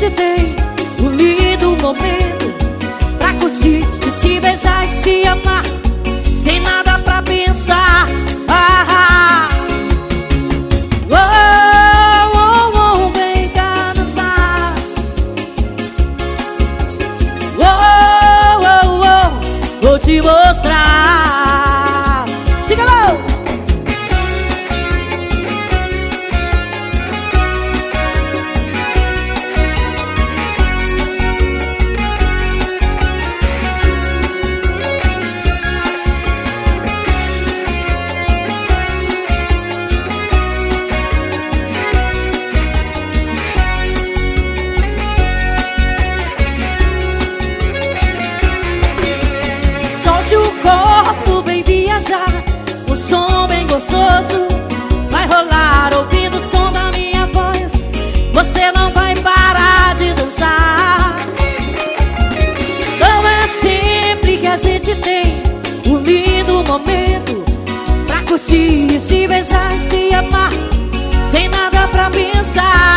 gente tem um lindo momento pra curtir e se beijar e se amar, sem nada pra pensar. Vem cá dançar. Vou te mostrar. Siga lá. O som bem gostoso vai rolar ouvindo o som da minha voz. Você não vai parar de dançar. Não é sempre que a gente tem um lindo momento pra curtir e se beijar e se amar, sem nada pra pensar.